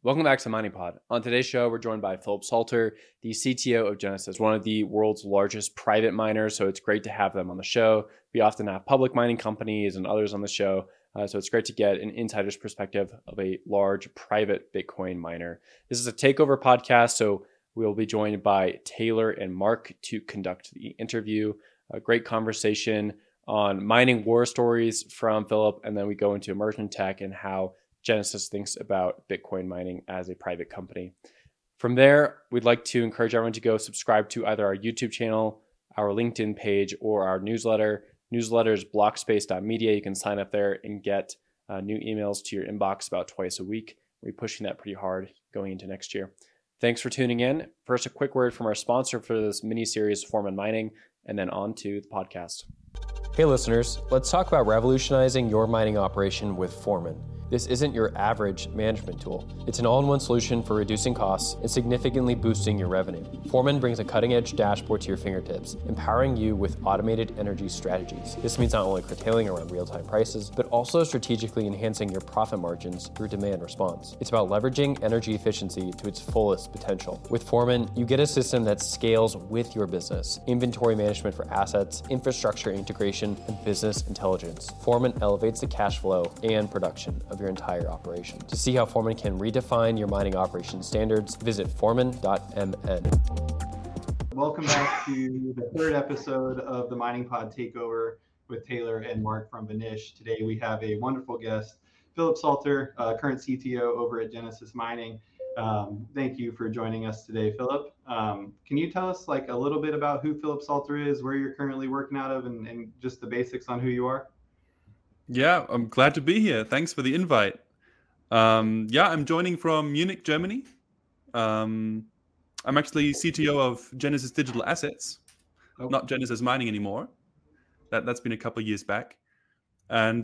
Welcome back to Mining Pod. On today's show, we're joined by Philip Salter, the CTO of Genesis, one of the world's largest private miners. So it's great to have them on the show. We often have public mining companies and others on the show. So it's great to get an insider's perspective of a large private Bitcoin miner. This is a takeover podcast, so we'll be joined by Taylor and Mark to conduct the interview. A great conversation on mining war stories from Philip, and then we go into immersion tech and how Genesis thinks about Bitcoin mining as a private company. From there, we'd like to encourage everyone to go subscribe to either our YouTube channel, our LinkedIn page, or our newsletter. Newsletter is blockspace.media. You can sign up there and get new emails to your inbox about twice a week. We're pushing that pretty hard going into next year. Thanks for tuning in. First, a quick word from our sponsor for this mini-series, Foreman Mining, and then on to the podcast. Hey listeners, let's talk about revolutionizing your mining operation with Foreman. This isn't your average management tool. It's an all-in-one solution for reducing costs and significantly boosting your revenue. Foreman brings a cutting-edge dashboard to your fingertips, empowering you with automated energy strategies. This means not only curtailing around real-time prices, but also strategically enhancing your profit margins through demand response. It's about leveraging energy efficiency to its fullest potential. With Foreman, you get a system that scales with your business. Inventory management for assets, infrastructure integration, and business intelligence. Foreman elevates the cash flow and production of your entire operation. To see how Foreman can redefine your mining operation standards, visit foreman.mn. Welcome back to the third episode of the Mining Pod Takeover with Taylor and Mark from Vanish. Today we have a wonderful guest, Philip Salter, current CTO over at Genesis Mining. Thank you for joining us today, Philip. Can you tell us a little bit about who Philip Salter is, where you're currently working out of, and just the basics on who you are? Yeah, I'm glad to be here. Thanks for the invite. I'm joining from Munich, Germany. I'm actually CTO of Genesis Digital Assets, not Genesis Mining anymore. That's been a couple of years back. And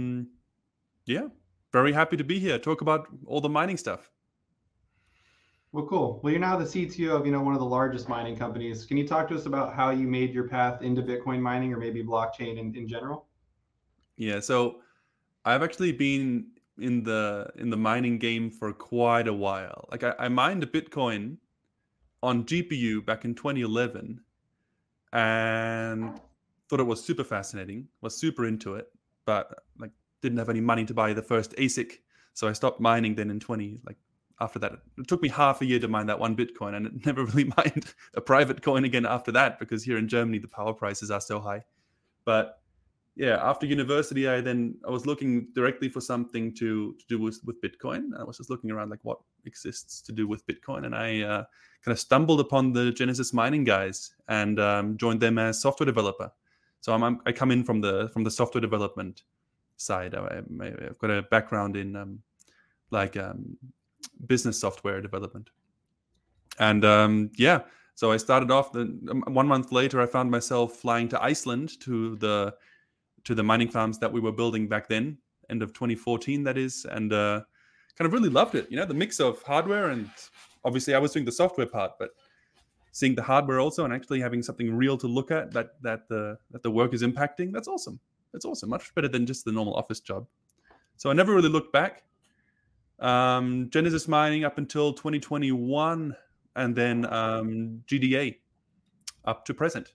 very happy to be here, talk about all the mining stuff. Well, cool. Well, you're now the CTO of one of the largest mining companies. Can you talk to us about how you made your path into Bitcoin mining or maybe blockchain in general? Yeah, so I've actually been in the mining game for quite a while. I mined a Bitcoin on GPU back in 2011 and thought it was super fascinating, was super into it, but didn't have any money to buy the first ASIC. So I stopped mining then after that. It took me half a year to mine that one Bitcoin, and it never really mined a private coin again after that because here in Germany the power prices are so high. But yeah, after university, I was looking directly for something to do with Bitcoin. I was just looking around what exists to do with Bitcoin, and I kind of stumbled upon the Genesis Mining guys and joined them as software developer. So I come in from the software development side. I've got a background in business software development, and so I started off. 1 month later, I found myself flying to Iceland to the mining farms that we were building back then, end of 2014, that is, and kind of really loved it. The mix of hardware, and obviously I was doing the software part, but seeing the hardware also and actually having something real to look at that the work is impacting, that's awesome. That's awesome. Much better than just the normal office job. So I never really looked back. Genesis Mining up until 2021, and then GDA up to present.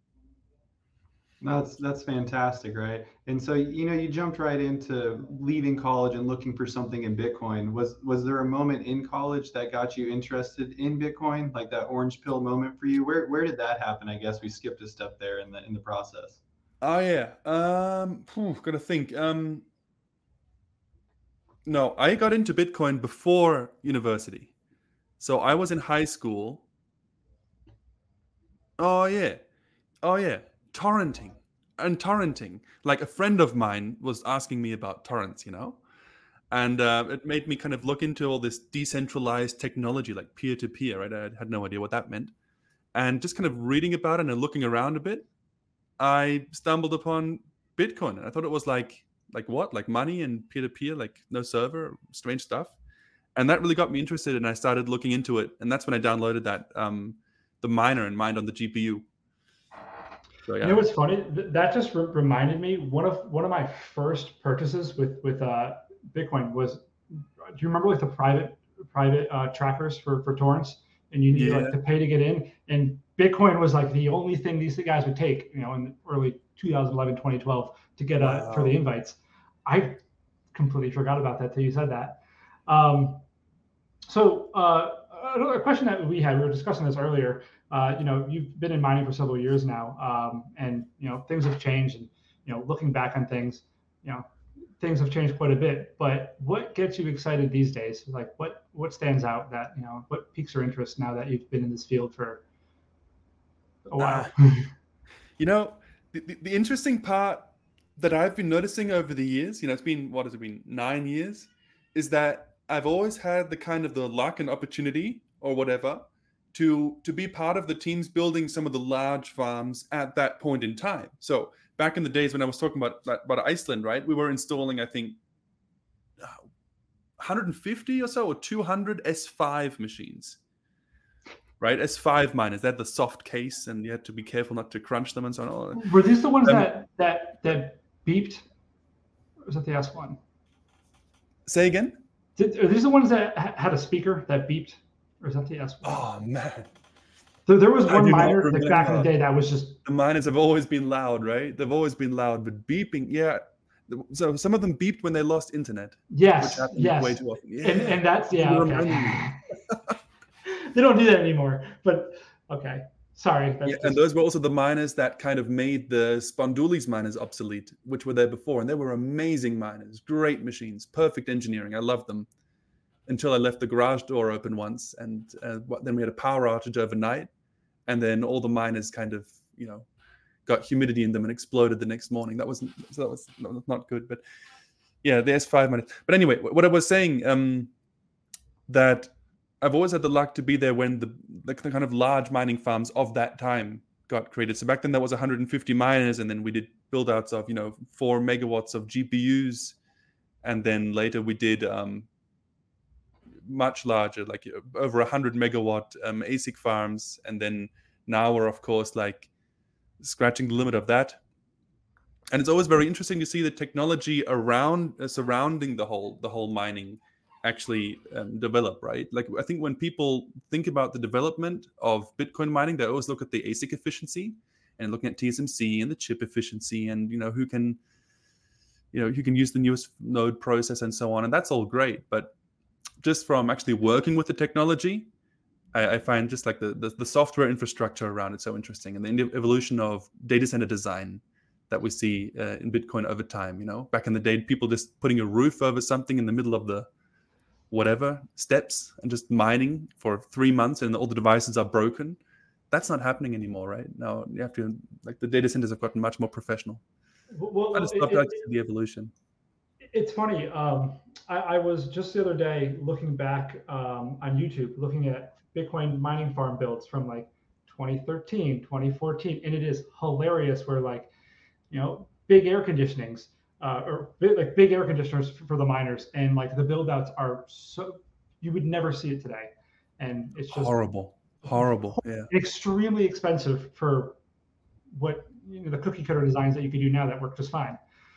That's fantastic, right? And so you jumped right into leaving college and looking for something in Bitcoin. Was there a moment in college that got you interested in Bitcoin, like that orange pill moment for you? Where did that happen? I guess we skipped a step there in the process. Oh yeah, gotta think. No, I got into Bitcoin before university, so I was in high school. Oh yeah. Torrenting. Like a friend of mine was asking me about torrents, and it made me kind of look into all this decentralized technology, like peer-to-peer, right? I had no idea what that meant. And just kind of reading about it and looking around a bit, I stumbled upon Bitcoin. And I thought it was like what? Like money and peer-to-peer, like no server, strange stuff. And that really got me interested, and I started looking into it. And that's when I downloaded that the miner and mined on the GPU. So, yeah. You know what's funny? That just reminded me, one of my first purchases with Bitcoin was, do you remember the private trackers for torrents, and you need like to pay to get in. And Bitcoin was like the only thing these guys would take, in early 2011, 2012 to get for the invites. I completely forgot about that till you said that. So another question that we had, we were discussing this earlier. You've been in mining for several years now, and things have changed. And looking back on things, things have changed quite a bit. But what gets you excited these days? Like what stands out that what piques your interest now that you've been in this field for a while? The interesting part that I've been noticing over the years, it's been, what has it been, 9 years, is that I've always had the kind of the luck and opportunity or whatever to be part of the teams building some of the large farms at that point in time. So back in the days when I was talking about Iceland, right, we were installing, I think, 150 or so, or 200 S5 machines, right? S5 miners, they had the soft case and you had to be careful not to crunch them and so on. Were these the ones that beeped? Or was that the S1? Say again? Are these the ones that had a speaker that beeped? Or is that the S1? Oh, man. There was one miner back in the day that was just... The miners have always been loud, right? They've always been loud, but beeping, yeah. So some of them beeped when they lost internet. Yes, which happens way too often. Yeah. And that's, okay. They don't do that anymore, but okay. Sorry. And those were also the miners that kind of made the Spondulis miners obsolete, which were there before. And they were amazing miners, great machines, perfect engineering. I loved them until I left the garage door open once. And then we had a power outage overnight. And then all the miners kind of, got humidity in them and exploded the next morning. That was not good. But yeah, the S5 miners. But anyway, what I was saying, that I've always had the luck to be there when the kind of large mining farms of that time got created. So back then there was 150 miners, and then we did build outs of 4 megawatts of GPUs, and then later we did much larger, like over 100 megawatt ASIC farms, and then now we're of course like scratching the limit of that. And it's always very interesting to see the technology around surrounding the whole mining actually develop, right? Like I think when people think about the development of Bitcoin mining, they always look at the ASIC efficiency and looking at TSMC and the chip efficiency and who can use the newest node process and so on, and that's all great. But just from actually working with the technology, I find just like the software infrastructure around it so interesting, and the evolution of data center design that we see in Bitcoin over time. Back in the day, people just putting a roof over something in the middle of the whatever steps and just mining for 3 months and all the devices are broken. That's not happening anymore, right? Now you have to, like, the data centers have gotten much more professional. Well, I just love the evolution. It's funny. I was just the other day looking back on YouTube, looking at Bitcoin mining farm builds from like 2013, 2014, and it is hilarious where big air conditionings, or big air conditioners for the miners, and like the build outs are so, you would never see it today, and it's just horrible. Yeah, extremely expensive for what the cookie cutter designs that you could do now that work just fine.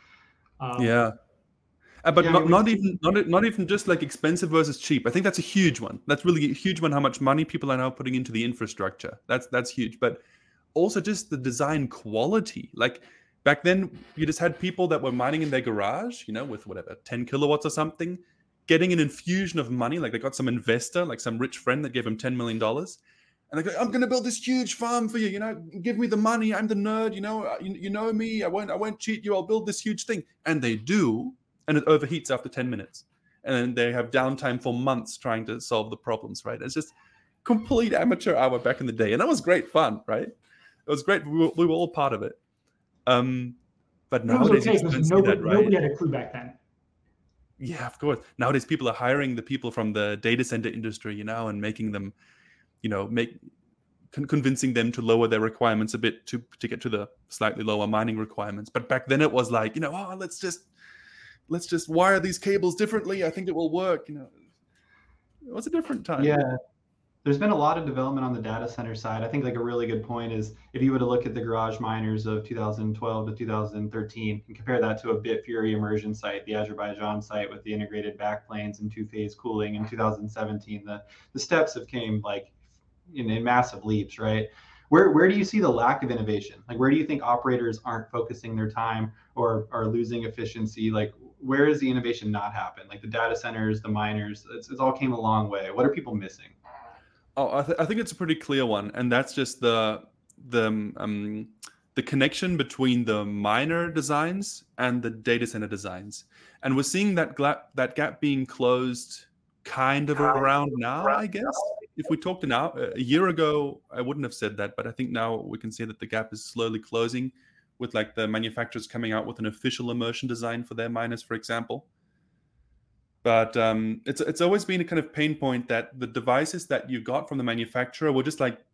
But not even just like expensive versus cheap. I think that's a huge one. That's really a huge one. How much money people are now putting into the infrastructure. That's huge. But also just the design quality. Like back then, you just had people that were mining in their garage, with whatever 10 kilowatts or something, getting an infusion of money. Like they got some investor, like some rich friend that gave them $10 million. And they go, I'm going to build this huge farm for you. Give me the money. I'm the nerd. You know me. I won't cheat you. I'll build this huge thing. And they do. And it overheats after 10 minutes. And then they have downtime for months trying to solve the problems, right? It's just complete amateur hour back in the day. And that was great fun, right? It was great. We were all part of it. But nowadays, you don't see that, right? Nobody had a clue back then. Yeah, of course. Nowadays, people are hiring the people from the data center industry, and making them, convincing them to lower their requirements a bit to get to the slightly lower mining requirements. But back then it was like, let's just wire these cables differently. I think it will work. It was a different time. Yeah. there's been a lot of development on the data center side. I think like a really good point is if you were to look at the garage miners of 2012 to 2013 and compare that to a Bitfury immersion site, the Azerbaijan site with the integrated backplanes and two-phase cooling in 2017, the steps have came like in massive leaps, right? Where do you see the lack of innovation? Like where do you think operators aren't focusing their time or are losing efficiency? Like where is the innovation not happen? Like the data centers, the miners, it's all came a long way. What are people missing? Oh, I think it's a pretty clear one, and that's just the connection between the miner designs and the data center designs, and we're seeing that gap being closed kind of around now, I guess. If we talked now a year ago, I wouldn't have said that, but I think now we can see that the gap is slowly closing, with like the manufacturers coming out with an official immersion design for their miners, for example. But it's always been a kind of pain point that the devices that you got from the manufacturer were just like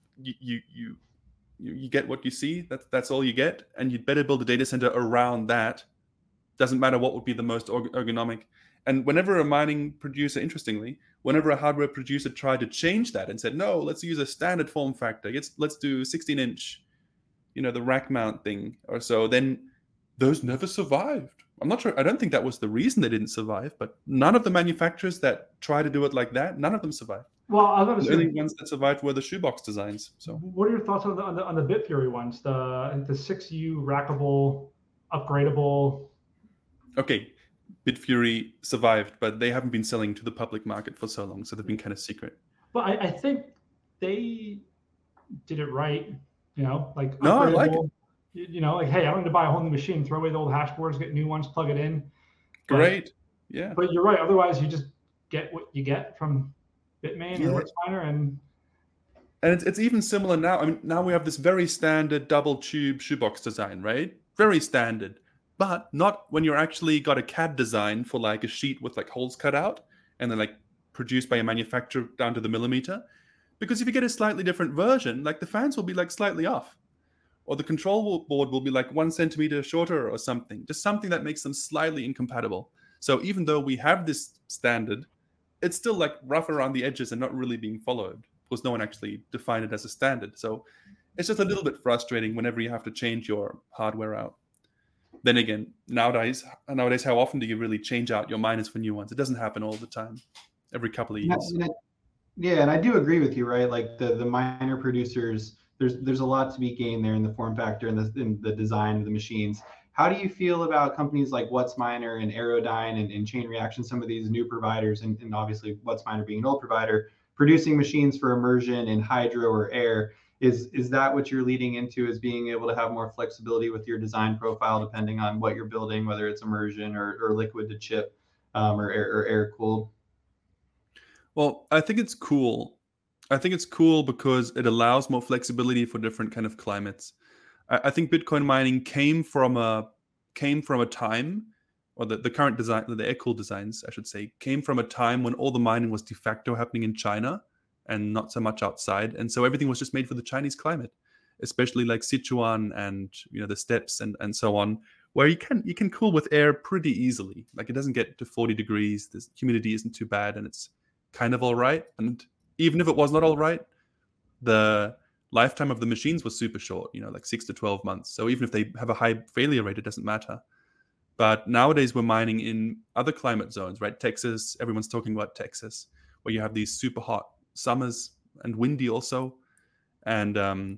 you get what you see. That's all you get, and you'd better build a data center around that. Doesn't matter what would be the most ergonomic. And whenever a mining producer, interestingly, whenever a hardware producer tried to change that and said, no, let's use a standard form factor, let's do 16-inch, the rack mount thing or so, then those never survived. I'm not sure. I don't think that was the reason they didn't survive, but none of the manufacturers that try to do it like that, none of them survived. Well, I was going to The say, only ones that survived were the shoebox designs. So, what are your thoughts on the Bitfury ones? The 6U rackable, upgradable. okay, Bitfury survived, but they haven't been selling to the public market for so long, so they've been kind of secret. But I think they did it right. Like no, I like it. Like, hey, I don't need to buy a whole new machine. Throw away the old hash boards, get new ones, plug it in. Great. Yeah. But you're right. Otherwise, you just get what you get from Bitmain or Whatsminer, and it's even similar now. I mean, now we have this very standard double tube shoebox design, right? Very standard, but not when you're actually got a CAD design for like a sheet with like holes cut out and then like produced by a manufacturer down to the millimeter. Because if you get a slightly different version, like the fans will be like slightly off, or the control board will be like 1 centimeter shorter or something, just something that makes them slightly incompatible. So even though we have this standard, it's still like rough around the edges and not really being followed because no one actually defined it as a standard. So it's just a little bit frustrating whenever you have to change your hardware out. Then again, nowadays, how often do you really change out your miners for new ones? It doesn't happen all the time, every couple of years. Yeah, and I do agree with you, right? Like the miner producers, there's a lot to be gained there in the form factor and the design of the machines. How do you feel about companies like Whatsminer and Aerodyne and Chain Reaction, some of these new providers, and obviously Whatsminer being an old provider, producing machines for immersion in hydro or air? Is that what you're leading into, is being able to have more flexibility with your design profile depending on what you're building, whether it's immersion or liquid to chip or air cooled? Well, I think it's cool. I think it's cool because it allows more flexibility for different kind of climates. I think Bitcoin mining came from a time, or the current design, the air-cooled designs, I should say, came from a time when all the mining was de facto happening in China and not so much outside, and so everything was just made for the Chinese climate, especially like Sichuan and the steppes and so on, where you can cool with air pretty easily. Like it doesn't get to 40 degrees, the humidity isn't too bad, and it's kind of all right. And even if it was not all right, the lifetime of the machines was super short, like 6 to 12 months. So even if they have a high failure rate, it doesn't matter. But nowadays we're mining in other climate zones, right? Texas, everyone's talking about Texas, where you have these super hot summers and windy also. And,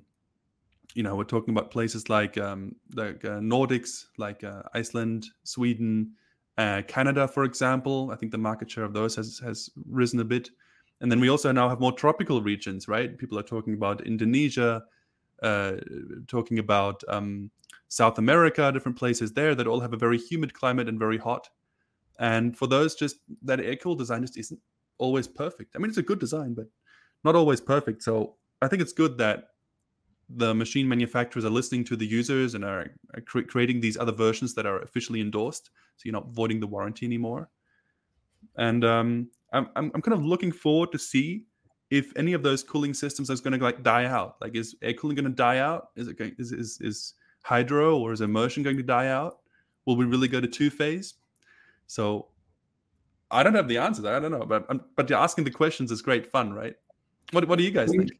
we're talking about places like Nordics, like Iceland, Sweden, Canada, for example. I think the market share of those has risen a bit. And then we also now have more tropical regions, right? People are talking about Indonesia, talking about South America, different places there that all have a very humid climate and very hot. And for those, just that air-cooled design just isn't always perfect. I mean, it's a good design, but not always perfect. So I think it's good that the machine manufacturers are listening to the users and are creating these other versions that are officially endorsed, so you're not voiding the warranty anymore. And I'm kind of looking forward to see if any of those cooling systems is going to like die out. Like, is air cooling going to die out? Is hydro or is immersion going to die out? Will we really go to two-phase? So I don't have the answers. I don't know, but asking the questions is great fun, right? What do you guys think?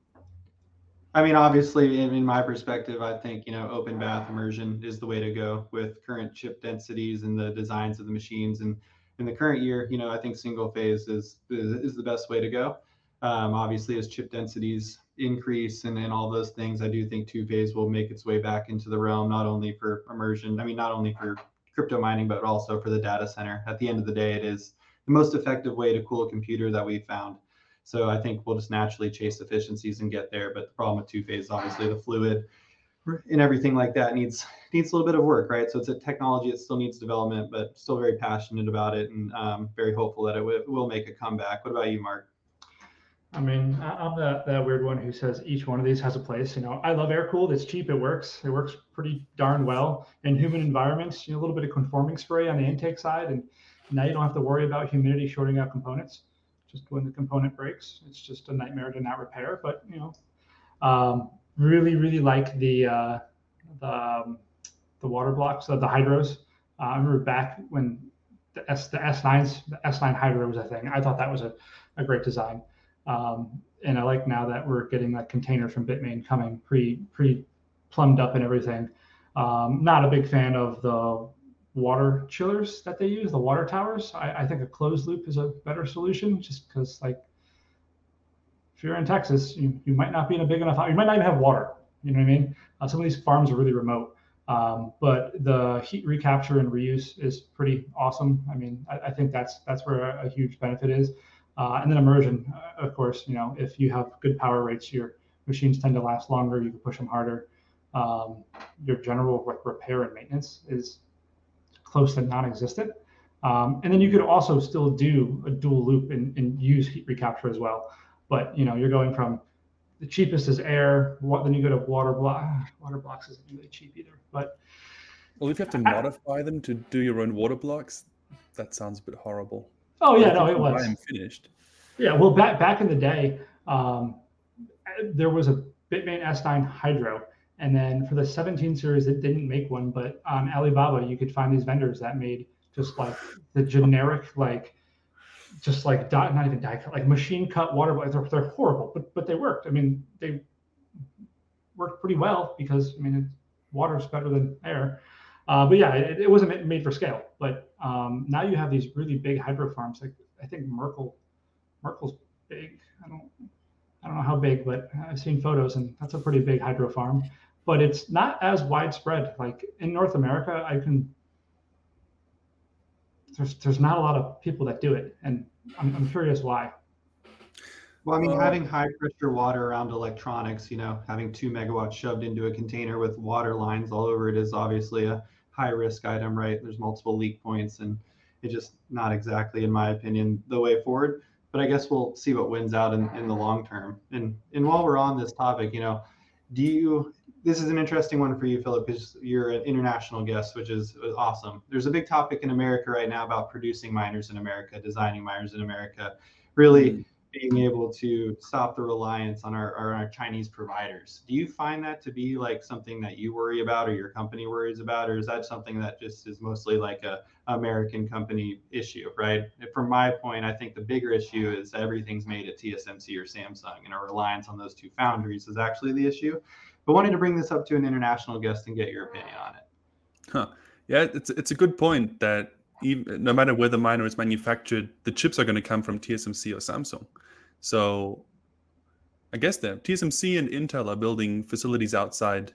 I mean, obviously, in my perspective, I think, open bath immersion is the way to go with current chip densities and the designs of the machines. And in the current year, I think single phase is the best way to go. Obviously, as chip densities increase and all those things, I do think two phase will make its way back into the realm, not only for immersion, I mean, not only for crypto mining, but also for the data center. At the end of the day, it is the most effective way to cool a computer that we've found. So I think we'll just naturally chase efficiencies and get there. But the problem with two phase, obviously, the fluid and everything like that needs a little bit of work, right? So it's a technology that still needs development, but still very passionate about it and very hopeful that it will make a comeback. What about you, Mark? I mean, I'm that weird one who says each one of these has a place. I love air cooled. It's cheap. It works. It works pretty darn well in human environments. A little bit of conforming spray on the intake side, and now you don't have to worry about humidity shorting out components. Just when the component breaks, it's just a nightmare to not repair. But really, really like the water blocks, the hydros. I remember back when the S9 hydro was a thing. I thought that was a great design. And I like now that we're getting that container from Bitmain coming pre plumbed up and everything. Not a big fan of the water chillers that they use, the water towers. I think a closed loop is a better solution, just because, like, if you're in Texas, you might not be in a big enough house. You might not even have water. You know what I mean? Some of these farms are really remote. But the heat recapture and reuse is pretty awesome. I mean, I think that's where a huge benefit is. And then immersion, of course, if you have good power rates, your machines tend to last longer. You can push them harder. Your general repair and maintenance is close to non-existent. And then you could also still do a dual loop and use heat recapture as well. But you're going from the cheapest is air. Then you go to water block. Water blocks isn't really cheap either. But if you have to modify them to do your own water blocks, that sounds a bit horrible. Oh yeah, no, it was. I am finished. Yeah, well, back in the day, there was a Bitmain S9 Hydro, and then for the 17 series, it didn't make one. But on Alibaba, you could find these vendors that made just like the generic, not even die cut, like machine cut water blocks. They're horrible, but they worked. I mean, they worked pretty well because water is better than air. But yeah, it wasn't made for scale. But now you have these really big hydro farms. Like I think Merkel's big. I don't know how big, but I've seen photos, and that's a pretty big hydro farm. But it's not as widespread. Like in North America, there's not a lot of people that do it, and I'm curious why. Well, I mean, having high pressure water around electronics, having 2 megawatts shoved into a container with water lines all over it is obviously a high risk item, right? There's multiple leak points, and it's just not exactly, in my opinion, the way forward. But I guess we'll see what wins out in the long term. And while we're on this topic, this is an interesting one for you, Philip, because you're an international guest, which is awesome. There's a big topic in America right now about producing miners in America, designing miners in America, really being able to stop the reliance on our Chinese providers. Do you find that to be like something that you worry about or your company worries about, or is that something that just is mostly like a American company issue, right? From my point, I think the bigger issue is everything's made at TSMC or Samsung, and our reliance on those two foundries is actually the issue. But wanted to bring this up to an international guest and get your opinion on it. Huh. Yeah, it's a good point that no matter where the miner is manufactured, the chips are going to come from TSMC or Samsung. So I guess TSMC and Intel are building facilities outside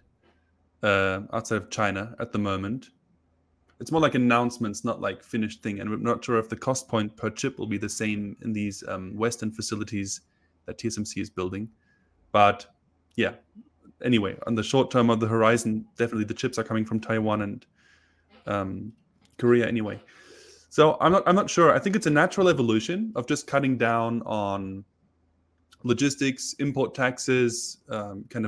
of China at the moment. It's more like announcements, not like finished thing. And we're not sure if the cost point per chip will be the same in these Western facilities that TSMC is building. But yeah, anyway, on the short term of the horizon, definitely the chips are coming from Taiwan and Korea anyway. So I'm not sure. I think it's a natural evolution of just cutting down on logistics, import taxes, kind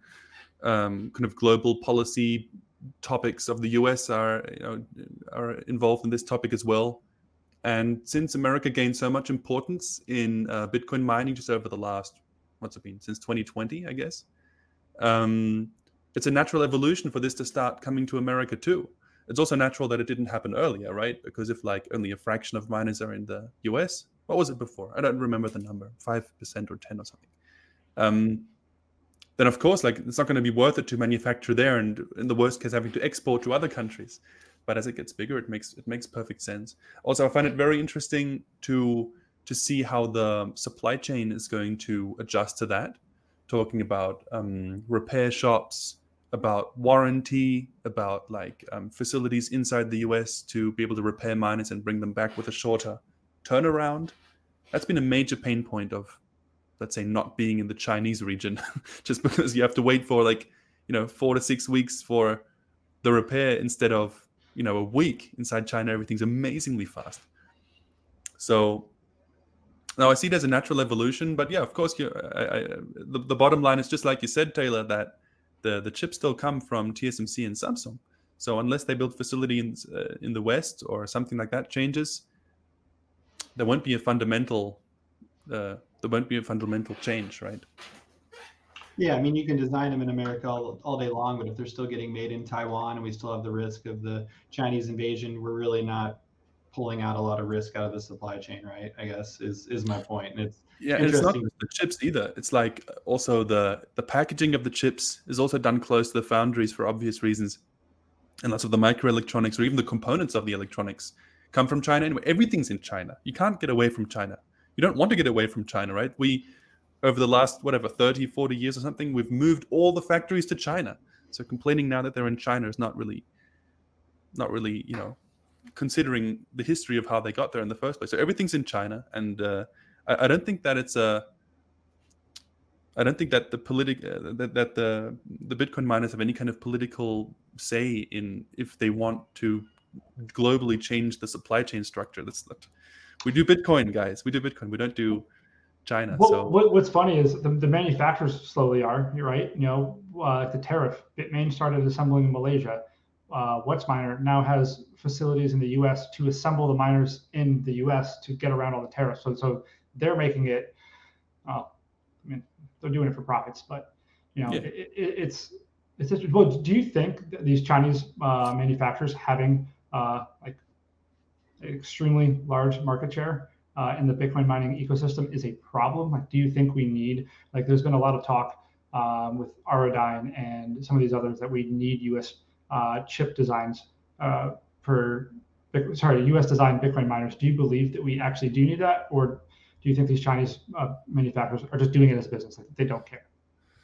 of global policy topics of the US are involved in this topic as well. And since America gained so much importance in Bitcoin mining just over the last, since 2020, I guess, it's a natural evolution for this to start coming to America too. It's also natural that it didn't happen earlier, right? Because if like only a fraction of miners are in the US, What was it before? I don't remember the number, 5% or 10 or something. Then of course, like, it's not going to be worth it to manufacture there, and in the worst case, having to export to other countries. But as it gets bigger, it makes perfect sense. Also, I find it very interesting to see how the supply chain is going to adjust to that. Talking about repair shops, about warranty, about like facilities inside the US to be able to repair miners and bring them back with a shorter turnaround. That's been a major pain point of, let's say, not being in the Chinese region, just because you have to wait for 4 to 6 weeks for the repair instead of a week. Inside China, everything's amazingly fast. So now I see it as a natural evolution, but yeah, of course, the bottom line is just like you said, Taylor, that the chips still come from TSMC and Samsung. So unless they build facility in the West or something like that changes, there won't be a fundamental change, right? Yeah, I mean, you can design them in America all day long, but if they're still getting made in Taiwan and we still have the risk of the Chinese invasion, we're really not pulling out a lot of risk out of the supply chain, right? I guess is my point. And it's it's not just the chips either. It's like also the packaging of the chips is also done close to the foundries for obvious reasons. And lots of the microelectronics or even the components of the electronics come from China anyway. Everything's in China. You can't get away from China. You don't want to get away from China, right? We, over the last, 30, 40 years or something, we've moved all the factories to China. So complaining now that they're in China is not really, considering the history of how they got there in the first place. So everything's in China. And I don't think that I don't think that the Bitcoin miners have any kind of political say in if they want to globally change the supply chain structure. We do Bitcoin, guys. We do Bitcoin. We don't do China. Well, so what's funny is the manufacturers slowly are. You're right. The tariff. Bitmain started assembling in Malaysia. WhatsMiner now has facilities in the U.S. to assemble the miners in the U.S. to get around all the tariffs. So they're making it. They're doing it for profits, but it's just. Well, do you think that these Chinese manufacturers having extremely large market share in the Bitcoin mining ecosystem is a problem? Like, do you think we need, there's been a lot of talk with Auradine and some of these others that we need U.S. Chip designs US designed Bitcoin miners. Do you believe that we actually do need that, or do you think these Chinese manufacturers are just doing it as a business? Like, they don't care?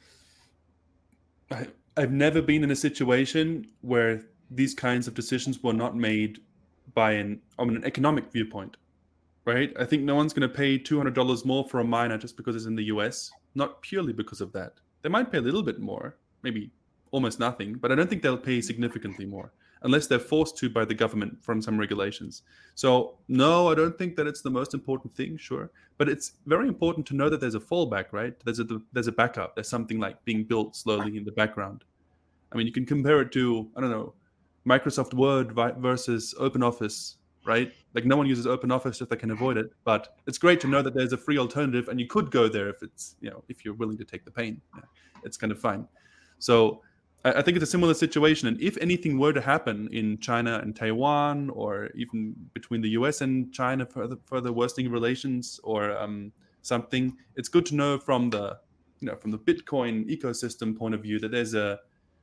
I've never been in a situation where these kinds of decisions were not made by an economic viewpoint, right? I think no one's going to pay $200 more for a miner just because it's in the US, not purely because of that. They might pay a little bit more, maybe almost nothing, but I don't think they'll pay significantly more unless they're forced to by the government from some regulations. So no, I don't think that it's the most important thing, sure. But it's very important to know that there's a fallback, right? There's a backup. There's something like being built slowly in the background. I mean, you can compare it to, I don't know, Microsoft Word versus OpenOffice, right? Like, no one uses OpenOffice if they can avoid it, but it's great to know that there's a free alternative and you could go there if it's, if you're willing to take the pain. Yeah, it's kind of fine. So I think it's a similar situation. And if anything were to happen in China and Taiwan, or even between the US and China further worsening relations or something, it's good to know from the Bitcoin ecosystem point of view that there's a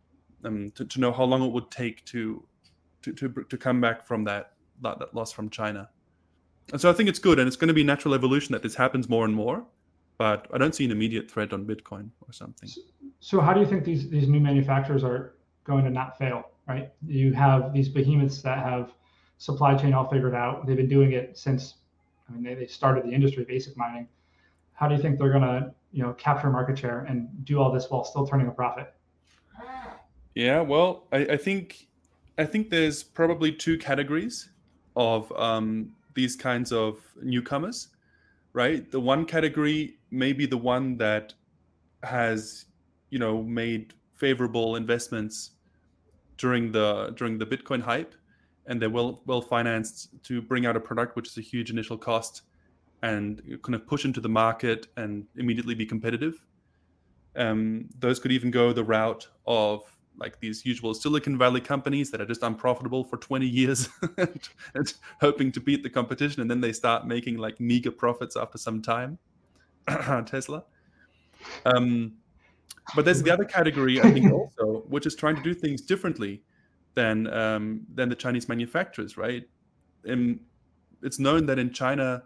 to know how long it would take to come back from that loss from China. And so I think it's good, and it's going to be natural evolution that this happens more and more. But I don't see an immediate threat on Bitcoin or something. So how do you think these new manufacturers are going to not fail, right? You have these behemoths that have supply chain all figured out. They've been doing it since, they started the industry, basic mining. How do you think they're going to, capture market share and do all this while still turning a profit? Yeah, well, I think there's probably two categories of these kinds of newcomers, right? The one category may be the one that has, made favorable investments during the Bitcoin hype, and they're well financed to bring out a product which is a huge initial cost and kind of push into the market and immediately be competitive. Those could even go the route of like these usual Silicon Valley companies that are just unprofitable for 20 years and hoping to beat the competition, and then they start making like meager profits after some time. Tesla. But there's the other category, I think, also, which is trying to do things differently than the Chinese manufacturers, right? It's known that in China,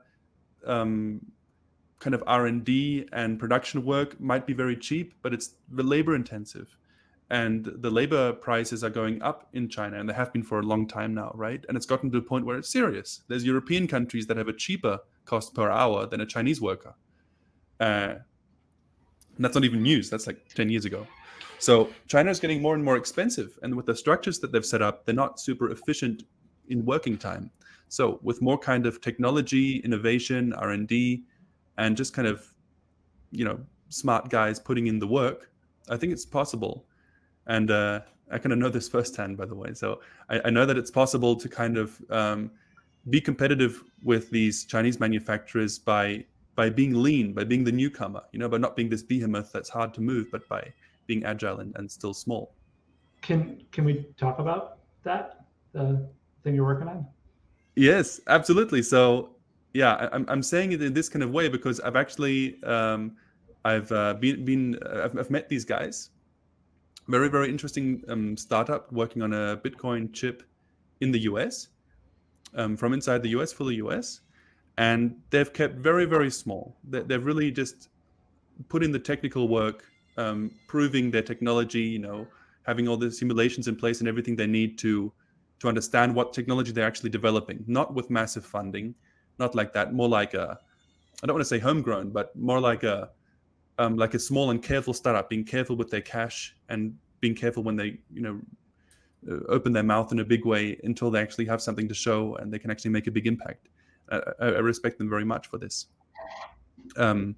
kind of R&D and production work might be very cheap, but it's labor intensive. And the labor prices are going up in China, and they have been for a long time now, right? And it's gotten to the point where it's serious. There's European countries that have a cheaper cost per hour than a Chinese worker. And that's not even news. That's like 10 years ago. So China is getting more and more expensive. And with the structures that they've set up, they're not super efficient in working time. So with more kind of technology, innovation, R&D, and just kind of, smart guys putting in the work, I think it's possible. And I kind of know this firsthand, by the way. So I know that it's possible to kind of be competitive with these Chinese manufacturers by being lean, by being the newcomer, by not being this behemoth that's hard to move, but by being agile and still small. Can we talk about that, the thing you're working on? Yes, absolutely. So yeah, I'm saying it in this kind of way because I've actually I've met these guys. Very, very interesting startup working on a Bitcoin chip in the US, from inside the US for the US. And they've kept very, very small. They've really just put in the technical work, proving their technology, having all the simulations in place and everything they need to understand what technology they're actually developing, not with massive funding, not like that, more like I don't want to say homegrown, but more like a small and careful startup, being careful with their cash and being careful when they, open their mouth in a big way until they actually have something to show and they can actually make a big impact. I respect them very much for this. So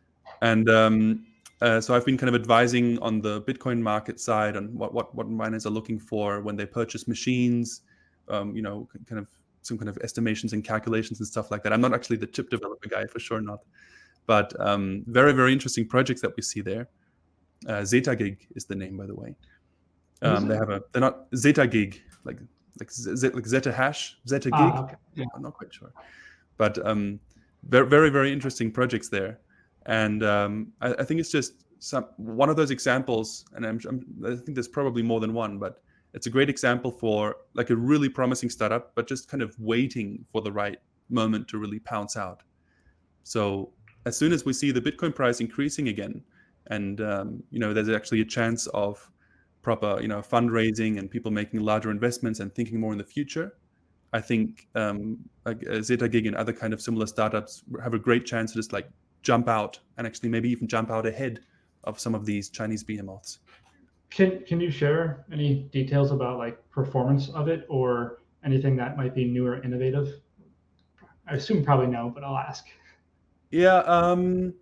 I've been kind of advising on the Bitcoin market side on what miners are looking for when they purchase machines, kind of some kind of estimations and calculations and stuff like that. I'm not actually the chip developer guy, for sure not. But very, very interesting projects that we see there. ZetaGig is the name, by the way. They're not ZetaGig, like Zeta hash, ZetaGig. Okay. Yeah. I'm not quite sure. But very, very, very interesting projects there. And I think it's just one of those examples, and I think there's probably more than one, but it's a great example for like a really promising startup, but just kind of waiting for the right moment to really pounce out. So as soon as we see the Bitcoin price increasing again, and there's actually a chance of proper fundraising and people making larger investments and thinking more in the future, I think like ZetaGig and other kind of similar startups have a great chance to just like jump out and actually maybe even jump out ahead of some of these Chinese behemoths. Can you share any details about like performance of it or anything that might be new or innovative? I assume probably no, but I'll ask. Yeah.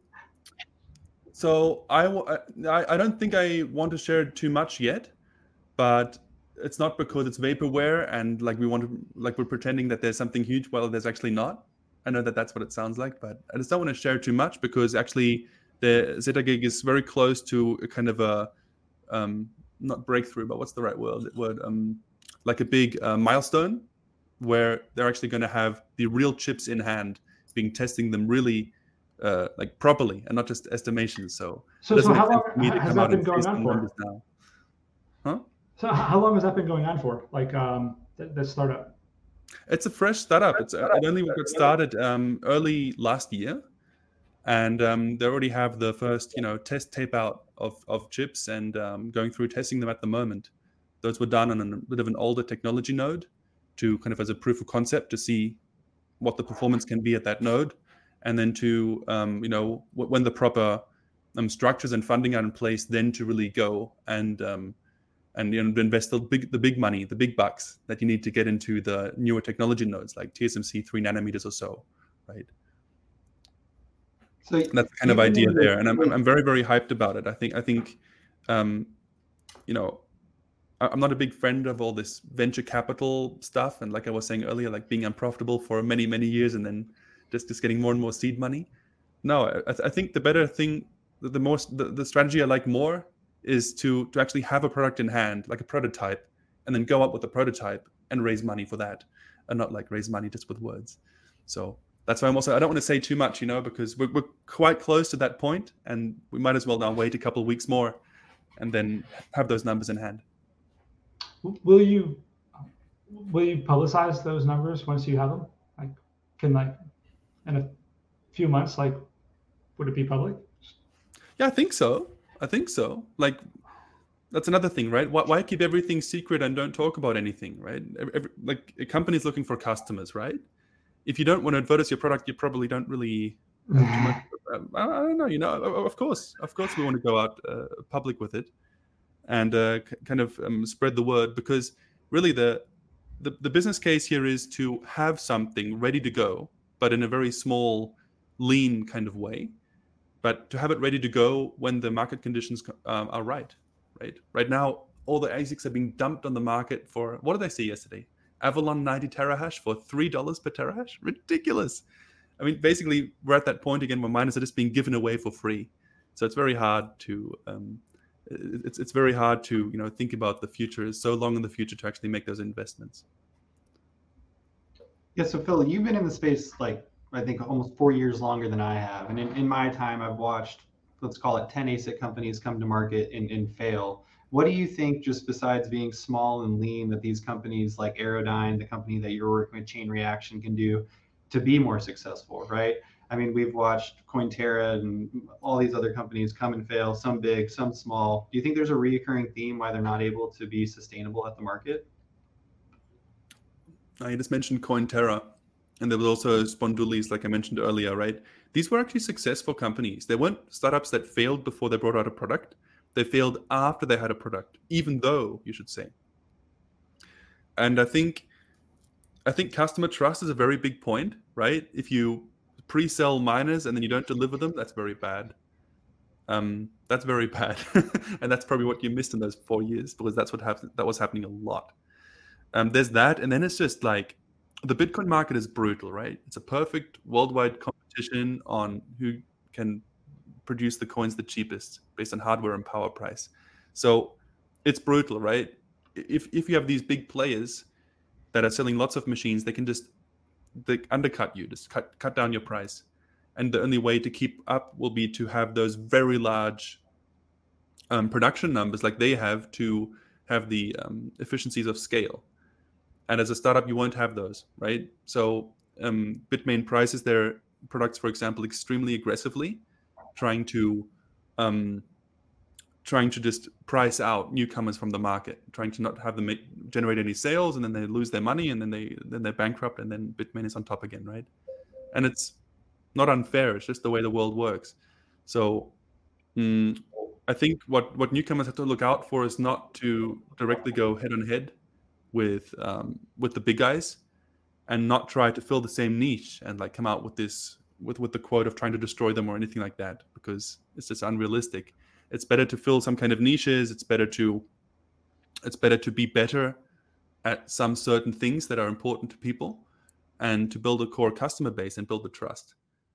So I don't think I want to share too much yet, but it's not because it's vaporware and like we're pretending that there's something huge while there's actually not. I know that that's what it sounds like, but I just don't want to share too much because actually the ZetaGig is very close to a kind of a not breakthrough, but what's the right word? Like a big milestone where they're actually going to have the real chips in hand, being testing them really like properly and not just estimations. So how long has that been going on for? Now. Huh? So how long has that been going on for? Like the startup? It's a fresh startup. It only got started early last year, and they already have the first test tape out of chips and going through testing them at the moment. Those were done on a bit of an older technology node to kind of as a proof of concept to see what the performance can be at that node, and then to when the proper structures and funding are in place, then to really go and invest the big money, the big bucks that you need to get into the newer technology nodes like TSMC 3 nanometers or so, right? So that's the kind of idea there, and I'm very, very hyped about it. I think I'm not a big friend of all this venture capital stuff, and like I was saying earlier, like being unprofitable for many, many years and then just getting more and more seed money. No, I think the better thing, the strategy I like more is to actually have a product in hand, like a prototype, and then go up with the prototype and raise money for that, and not like raise money just with words. So that's why I don't want to say too much, because we're quite close to that point, and we might as well now wait a couple of weeks more and then have those numbers in hand. Will you publicize those numbers once you have them? In a few months, would it be public? Yeah, I think so. Like, that's another thing, right? Why keep everything secret and don't talk about anything, right? Like, a company's looking for customers, right? If you don't want to advertise your product, you probably don't really have too much. I don't know, of course we want to go out public with it and kind of spread the word, because really the business case here is to have something ready to go, but in a very small, lean kind of way, but to have it ready to go when the market conditions are right. Right now, all the ASICs are being dumped on the market for, what did I see yesterday? Avalon 90 terahash for $3 per terahash? Ridiculous. I mean, basically, we're at that point again where miners are just being given away for free. So it's very hard to it's very hard to think about the future. It's so long in the future to actually make those investments. Yeah. So Phil, you've been in the space I think almost 4 years longer than I have, and in my time, I've watched, let's call it 10 ASIC companies come to market and fail. What do you think, just besides being small and lean, that these companies like Aerodyne, the company that you're working with, Chain Reaction, can do to be more successful, right? I mean, we've watched Cointerra and all these other companies come and fail, some big, some small. Do you think there's a recurring theme why they're not able to be sustainable at the market? I just mentioned Cointerra, and there was also Spondulis, like I mentioned earlier, right? These were actually successful companies. They weren't startups that failed before they brought out a product. They failed after they had a product, even though, you should say. And I think customer trust is a very big point, right? If you pre-sell miners and then you don't deliver them, that's very bad. That's very bad. And that's probably what you missed in those 4 years, because that's what happened. That was happening a lot. There's that. And then it's just like, the Bitcoin market is brutal, right? It's a perfect worldwide competition on who can produce the coins the cheapest based on hardware and power price. So it's brutal, right? If you have these big players that are selling lots of machines, they undercut you, just cut down your price. And the only way to keep up will be to have those very large production numbers like they have, to have the efficiencies of scale. And as a startup, you won't have those, right? So Bitmain prices their products, for example, extremely aggressively, trying to just price out newcomers from the market, trying to not have them generate any sales, and then they lose their money, and then they're bankrupt, and then Bitmain is on top again, right? And it's not unfair. It's just the way the world works. So I think what newcomers have to look out for is not to directly go head on head with the big guys, and not try to fill the same niche and come out with the quote of trying to destroy them or anything like that, because it's just unrealistic. It's better to fill some kind of niches. It's better to be better at some certain things that are important to people, and to build a core customer base and build the trust.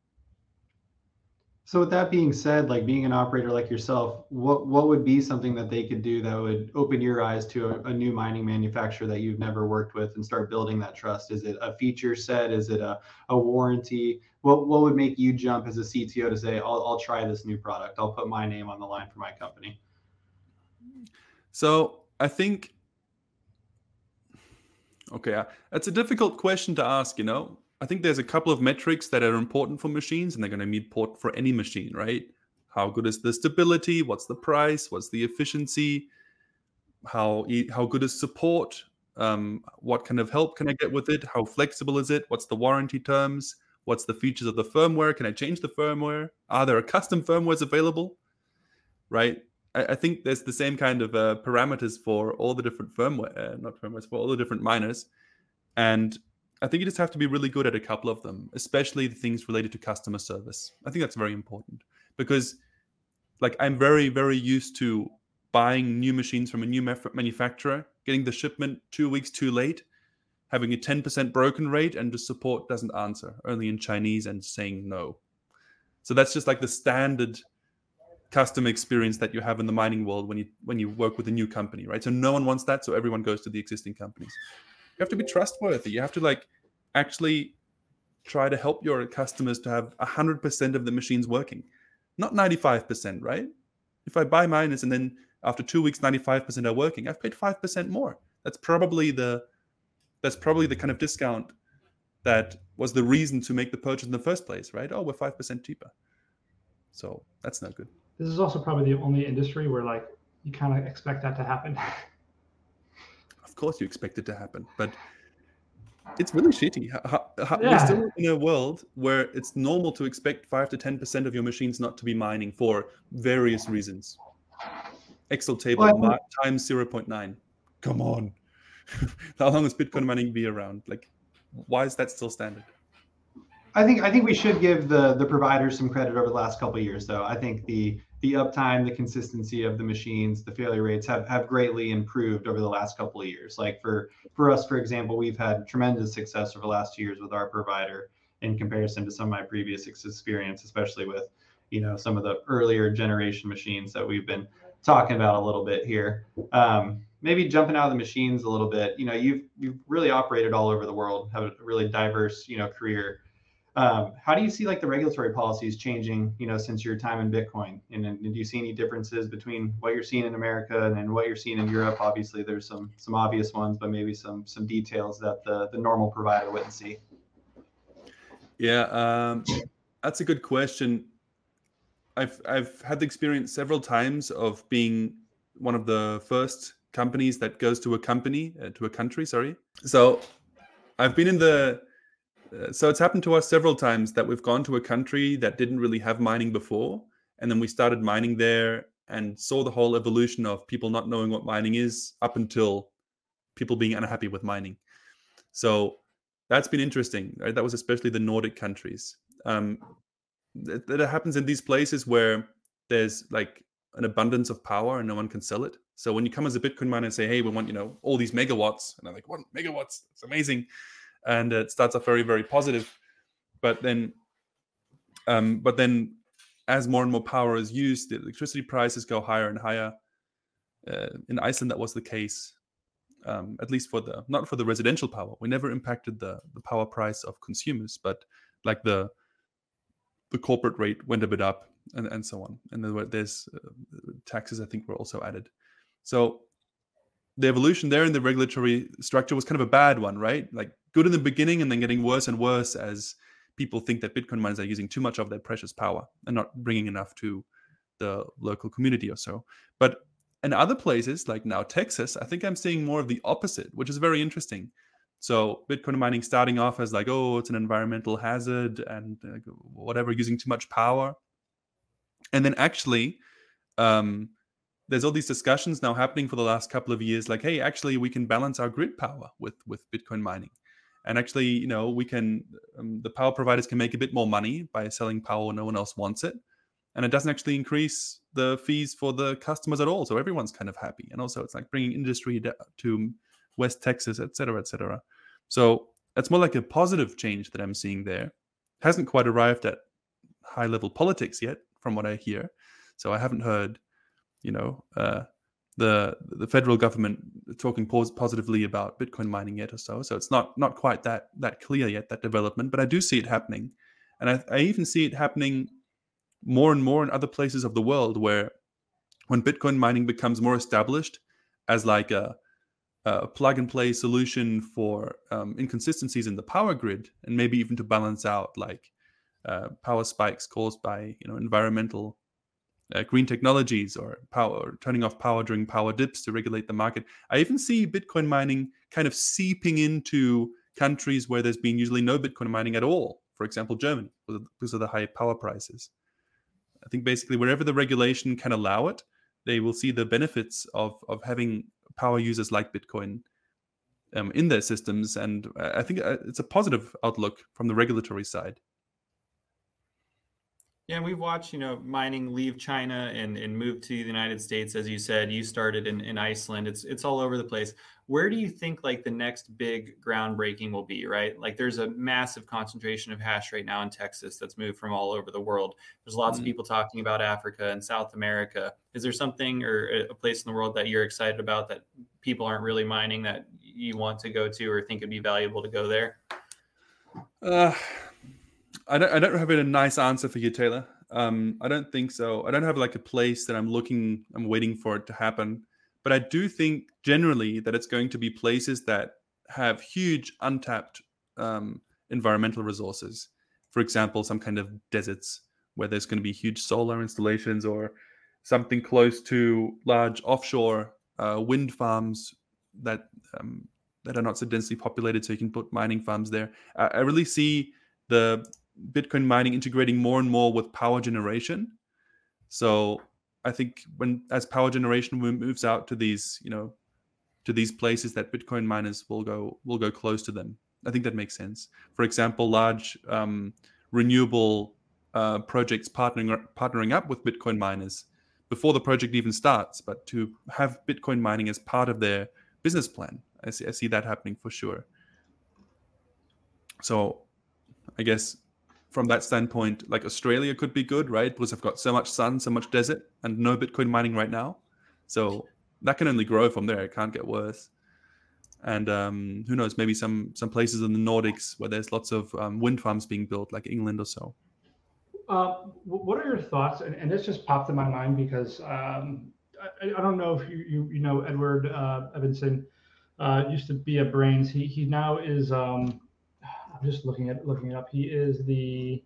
So with that being said, being an operator like yourself, what would be something that they could do that would open your eyes to a new mining manufacturer that you've never worked with, and start building that trust? Is it a feature set? Is it a warranty? What would make you jump as a CTO to say, I'll try this new product. I'll put my name on the line for my company? So I think, it's a difficult question to ask, I think there's a couple of metrics that are important for machines, and they're going to be important for any machine, right? How good is the stability? What's the price? What's the efficiency? How good is support? What kind of help can I get with it? How flexible is it? What's the warranty terms? What's the features of the firmware? Can I change the firmware? Are there custom firmwares available? Right? I think there's the same kind of parameters for all the different for all the different miners. And I think you just have to be really good at a couple of them, especially the things related to customer service. I think that's very important, because I'm very, very used to buying new machines from a new manufacturer, getting the shipment 2 weeks too late, having a 10% broken rate, and the support doesn't answer, only in Chinese, and saying no. So that's just the standard customer experience that you have in the mining world when you work with a new company, right? So no one wants that, so everyone goes to the existing companies. You have to be trustworthy. You have to like actually try to help your customers to have 100% of the machines working, not 95%, right? If I buy miners and then after 2 weeks 95% are working, I've paid 5% more. That's probably the kind of discount that was the reason to make the purchase in the first place, right? Oh, we're 5% cheaper. So that's not good. This is also probably the only industry where like you kind of expect that to happen. Of course you expect it to happen, but it's really shitty. We're Yeah. still in a world where it's normal to expect 5 to 10% of your machines not to be mining for various reasons. Excel table times 0.9. Come on. How long has Bitcoin mining be around? Like, why is that still standard? I think we should give the providers some credit over the last couple of years, though. I think the uptime, the consistency of the machines, the failure rates have greatly improved over the last couple of years. Like for us, for example, we've had tremendous success over the last 2 years with our provider in comparison to some of my previous experience, especially with some of the earlier generation machines that we've been talking about a little bit here. Maybe jumping out of the machines a little bit. You've really operated all over the world, have a really diverse career. How do you see like the regulatory policies changing, since your time in Bitcoin? And do you see any differences between what you're seeing in America and what you're seeing in Europe? Obviously, there's some obvious ones, but maybe some details that the normal provider wouldn't see. Yeah, that's a good question. I've had the experience several times of being one of the first companies that goes to a country. Sorry. So I've been in the. So it's happened to us several times that we've gone to a country that didn't really have mining before, and then we started mining there and saw the whole evolution of people not knowing what mining is up until people being unhappy with mining. So that's been interesting, right? That was especially the Nordic countries. That happens in these places where there's like an abundance of power and no one can sell it. So when you come as a Bitcoin miner and say, hey, we want, all these megawatts, and they're like, what megawatts? It's amazing. And it starts off very, very positive. But then as more and more power is used, the electricity prices go higher and higher. In Iceland, that was the case, at least not for the residential power. We never impacted the power price of consumers, but like the corporate rate went a bit up and so on. And there's taxes, I think, were also added. So the evolution there in the regulatory structure was kind of a bad one, right? Like good in the beginning and then getting worse and worse as people think that Bitcoin miners are using too much of their precious power and not bringing enough to the local community or so. But in other places, like now Texas, I think I'm seeing more of the opposite, which is very interesting. So Bitcoin mining starting off as like, oh, it's an environmental hazard and whatever, using too much power. And then actually, there's all these discussions now happening for the last couple of years, like, hey, actually, we can balance our grid power with Bitcoin mining. And actually, we can, the power providers can make a bit more money by selling power when no one else wants it. And it doesn't actually increase the fees for the customers at all. So everyone's kind of happy. And also it's like bringing industry to West Texas, et cetera, et cetera. So it's more like a positive change that I'm seeing there. Hasn't quite arrived at high level politics yet, from what I hear. So I haven't heard, the federal government talking positively about Bitcoin mining yet or so. So it's not quite that clear yet, that development, but I do see it happening. And I even see it happening more and more in other places of the world where when Bitcoin mining becomes more established as like a plug and play solution for inconsistencies in the power grid, and maybe even to balance out like power spikes caused by environmental green technologies or turning off power during power dips to regulate the market. I even see Bitcoin mining kind of seeping into countries where there's been usually no Bitcoin mining at all. For example, Germany, because of the high power prices. I think basically wherever the regulation can allow it, they will see the benefits of having power users like Bitcoin in their systems. And I think it's a positive outlook from the regulatory side. Yeah, we've watched, mining leave China and move to the United States. As you said, you started in Iceland. It's all over the place. Where do you think like the next big groundbreaking will be, right? Like there's a massive concentration of hash right now in Texas that's moved from all over the world. There's lots of Mm. people talking about Africa and South America. Is there something or a place in the world that you're excited about that people aren't really mining that you want to go to or think it'd be valuable to go there? Uh, I don't have a nice answer for you, Taylor. I don't think so. I don't have like a place that I'm waiting for it to happen. But I do think generally that it's going to be places that have huge untapped environmental resources. For example, some kind of deserts where there's going to be huge solar installations, or something close to large offshore wind farms that that are not so densely populated, so you can put mining farms there. I really see the Bitcoin mining integrating more and more with power generation. So I think as power generation moves out to these, to these places, that Bitcoin miners will go close to them. I think that makes sense. For example, large renewable projects partnering up with Bitcoin miners before the project even starts, but to have Bitcoin mining as part of their business plan. I see that happening for sure. So I guess from that standpoint, like Australia could be good, right? Because they've got so much sun, so much desert, and no Bitcoin mining right now. So that can only grow from there. It can't get worse. And who knows? Maybe some places in the Nordics where there's lots of wind farms being built, like England or so. What are your thoughts? And this just popped in my mind because I don't know if you know Edward Evanson. Used to be at Brains. He now is. I'm just looking it up. He is the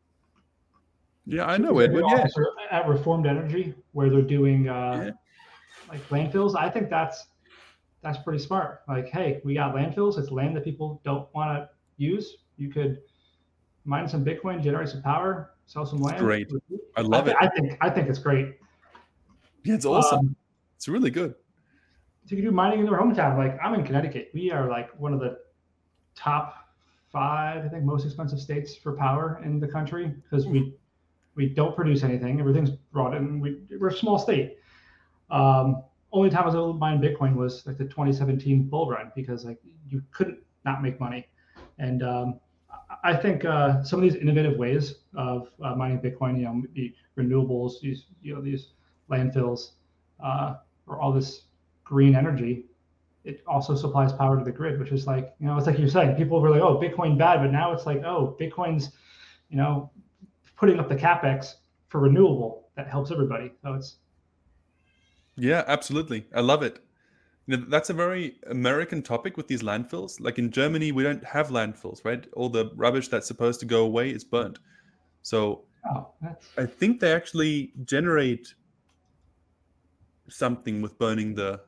I know Edward. Yeah, officer at Reformed Energy, where they're doing like landfills. I think that's pretty smart. Like, hey, we got landfills. It's land that people don't want to use. You could mine some Bitcoin, generate some power, sell some land. Great. I love it. I think it's great. Yeah, it's awesome. It's really good. So you can do mining in their hometown. Like I'm in Connecticut. We are like one of the top 5, I think, most expensive states for power in the country because we don't produce anything. Everything's brought in. We're a small state. Only time I was able to mine Bitcoin was like the 2017 bull run because like you couldn't not make money. And I think some of these innovative ways of mining Bitcoin, the renewables, these landfills, or all this green energy, it also supplies power to the grid, which is like, it's like you're saying, people were like, oh, Bitcoin bad, but now it's like, oh, Bitcoin's, putting up the capex for renewable that helps everybody. So it's. Yeah, absolutely. I love it. That's a very American topic with these landfills. Like in Germany, we don't have landfills, right? All the rubbish that's supposed to go away is burnt. So I think they actually generate something with burning the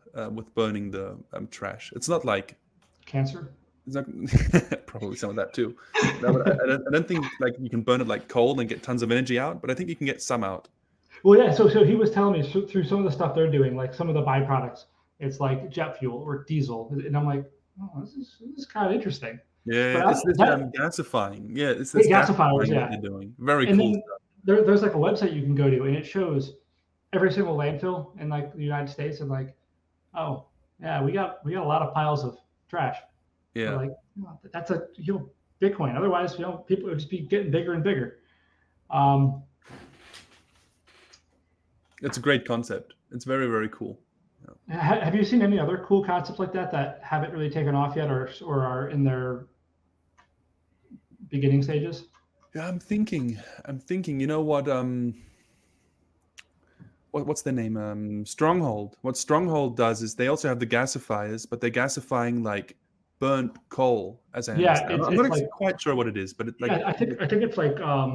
trash. It's not like cancer. It's not, probably some of that too. No, but I don't think like you can burn it like coal and get tons of energy out, but I think you can get some out. Well, yeah. So he was telling me through some of the stuff they're doing, like some of the byproducts, it's like jet fuel or diesel, and I'm like, oh, this is kind of interesting. Yeah, it's this gasifying. Yeah, it's this gasifiers. Yeah, they're doing very cool stuff. There's like a website you can go to, and it shows every single landfill in like the United States, and like, oh yeah, we got a lot of piles of trash. Yeah, so like that's a Bitcoin. Otherwise, people would just be getting bigger and bigger. It's a great concept. It's very, very cool. Yeah. Have you seen any other cool concepts like that haven't really taken off yet, or are in their beginning stages? Yeah, I'm thinking. You know what? What's their name? Stronghold. What Stronghold does is they also have the gasifiers, but they're gasifying like burnt coal. As I understand. I'm not quite sure what it is, but I think it's like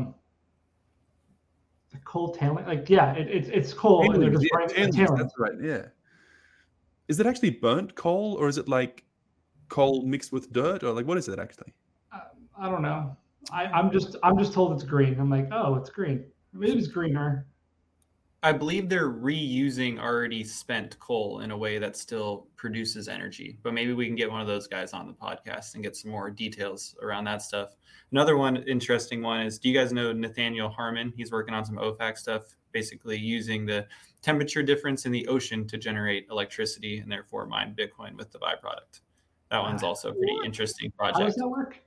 the coal tailing. Like it's coal. And they're just that's right. Yeah. Is it actually burnt coal, or is it like coal mixed with dirt, or like what is it actually? I don't know. I'm just told it's green. I'm like, oh, it's green. Maybe it's greener. I believe they're reusing already spent coal in a way that still produces energy. But maybe we can get one of those guys on the podcast and get some more details around that stuff. Another one, interesting one, is, do you guys know Nathaniel Harmon? He's working on some OFAC stuff, basically using the temperature difference in the ocean to generate electricity and therefore mine Bitcoin with the byproduct. That one's also a pretty interesting project. How does that work?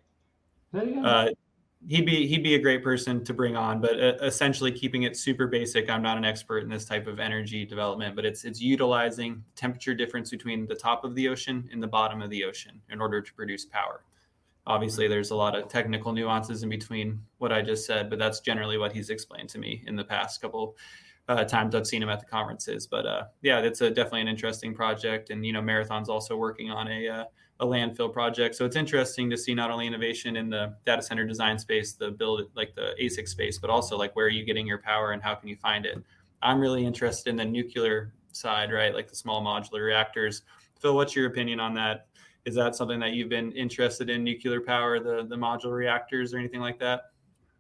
He'd be a great person to bring on, but essentially keeping it super basic. I'm not an expert in this type of energy development, but it's utilizing temperature difference between the top of the ocean and the bottom of the ocean in order to produce power. Obviously, there's a lot of technical nuances in between what I just said, but that's generally what he's explained to me in the past couple times I've seen him at the conferences. But yeah, it's definitely an interesting project. And, Marathon's also working on a landfill project. So it's interesting to see not only innovation in the data center design space, the build, like the ASIC space, but also like where are you getting your power and how can you find it? I'm really interested in the nuclear side, right? Like the small modular reactors. Phil, what's your opinion on that? Is that something that you've been interested in, nuclear power, the modular reactors or anything like that?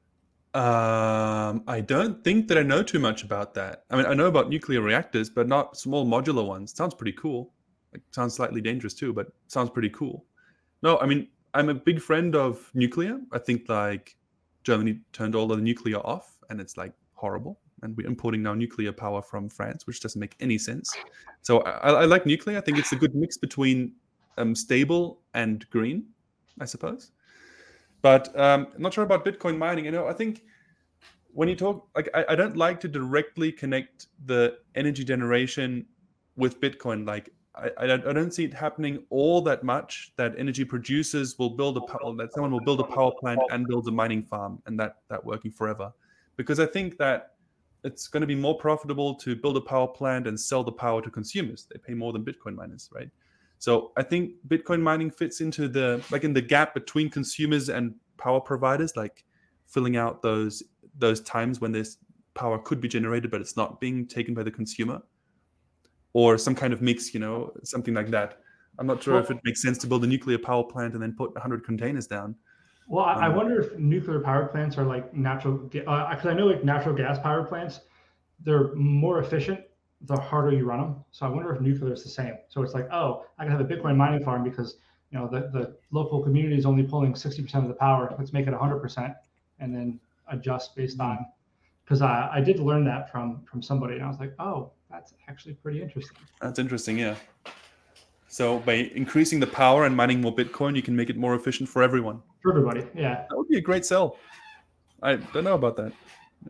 I don't think that I know too much about that. I mean, I know about nuclear reactors, but not small modular ones. Sounds pretty cool. Like, sounds slightly dangerous too, but sounds pretty cool. No, I mean, I'm a big friend of nuclear. I think like Germany turned all of the nuclear off and it's like horrible. And we're importing now nuclear power from France, which doesn't make any sense. So I like nuclear. I think it's a good mix between stable and green, I suppose. But I'm not sure about Bitcoin mining. I think when you talk, like, I don't like to directly connect the energy generation with Bitcoin. Like, I don't see it happening all that much, that energy producers will build that someone will build a power plant and build a mining farm and that working forever. Because I think that it's going to be more profitable to build a power plant and sell the power to consumers. They pay more than Bitcoin miners, right? So I think Bitcoin mining fits into in the gap between consumers and power providers, like filling out those times when this power could be generated, but it's not being taken by the consumer, or some kind of mix, something like that. I'm not sure if it makes sense to build a nuclear power plant and then put 100 containers down. Well, I wonder if nuclear power plants are like natural, because I know like natural gas power plants, they're more efficient the harder you run them. So I wonder if nuclear is the same. So it's like, oh, I can have a Bitcoin mining farm because the local community is only pulling 60% of the power. Let's make it 100% and then adjust based on. Because I did learn that from somebody, and I was like, oh, that's actually pretty interesting. That's interesting, yeah. So by increasing the power and mining more Bitcoin, you can make it more efficient for everyone. For everybody, yeah. That would be a great sell. I don't know about that.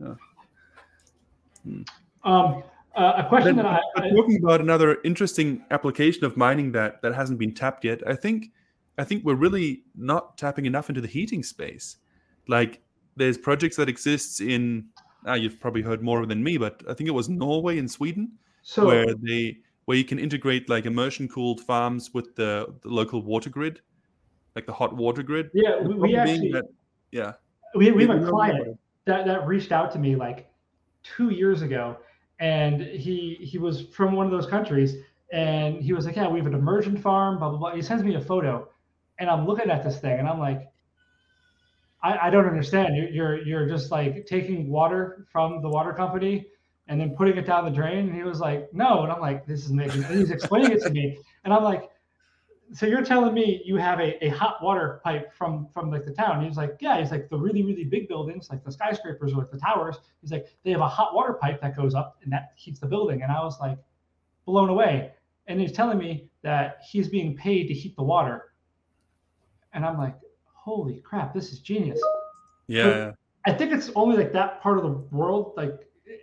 Yeah. A question that I'm talking about another interesting application of mining that hasn't been tapped yet. I think we're really not tapping enough into the heating space. Like, there's projects that exists in, you've probably heard more than me, but I think it was Norway and Sweden, where you can integrate like immersion cooled farms with the local water grid, like the hot water grid. Yeah, we actually we have a client that reached out to me like 2 years ago. And he was from one of those countries, and he was like, yeah, we have an immersion farm, blah, blah, blah. He sends me a photo, and I'm looking at this thing, and I'm like, I don't understand. You're just like taking water from the water company and then putting it down the drain. And he was like, no. And I'm like, he's explaining it to me. And I'm like, so you're telling me you have a hot water pipe from like the town? He's like, yeah. He's like, the really, really big buildings, like the skyscrapers or like the towers, he's like, they have a hot water pipe that goes up and that heats the building. And I was like, blown away. And he's telling me that he's being paid to heat the water. And I'm like, holy crap, this is genius. Yeah. But I think it's only like that part of the world, like,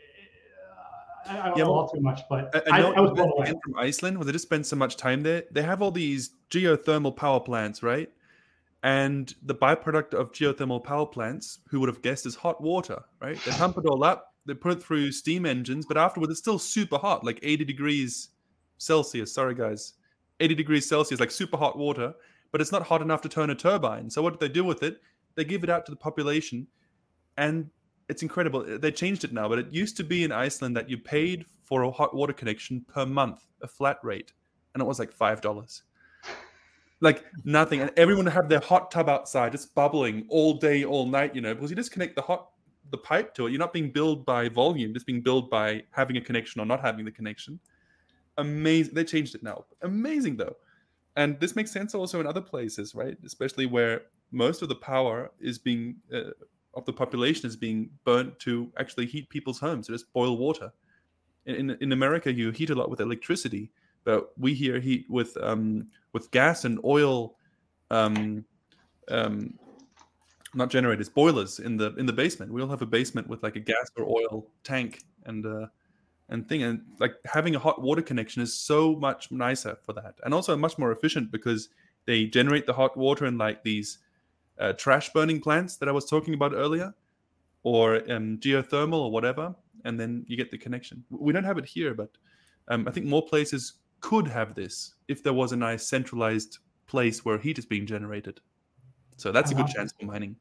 I don't know all too much, but I was blown away. From Iceland, where they just spend so much time there, they have all these geothermal power plants, right? And the byproduct of geothermal power plants, who would have guessed, is hot water, right? They pump it all up, they put it through steam engines, but afterwards it's still super hot, like 80 degrees Celsius. Sorry, guys. 80 degrees Celsius, like super hot water, but it's not hot enough to turn a turbine. So what do they do with it? They give it out to the population, and it's incredible. They changed it now, but it used to be in Iceland that you paid for a hot water connection per month, a flat rate, and it was like $5. Like nothing. And everyone would have their hot tub outside, just bubbling all day, all night, because you just connect the hot the pipe to it. You're not being billed by volume, just being billed by having a connection or not having the connection. Amazing. They changed it now. Amazing though. And this makes sense also in other places, right? Especially where most of the power is being of the population is being burnt to actually heat people's homes. So just boil water. In America, you heat a lot with electricity, but we here heat with gas and oil. Not generators, boilers in the basement. We all have a basement with like a gas or oil tank and thing, and like having a hot water connection is so much nicer for that, and also much more efficient because they generate the hot water in like these trash burning plants that I was talking about earlier, or geothermal or whatever, and then you get the connection. We don't have it here, but I think more places could have this if there was a nice centralized place where heat is being generated. So that's a good chance for mining.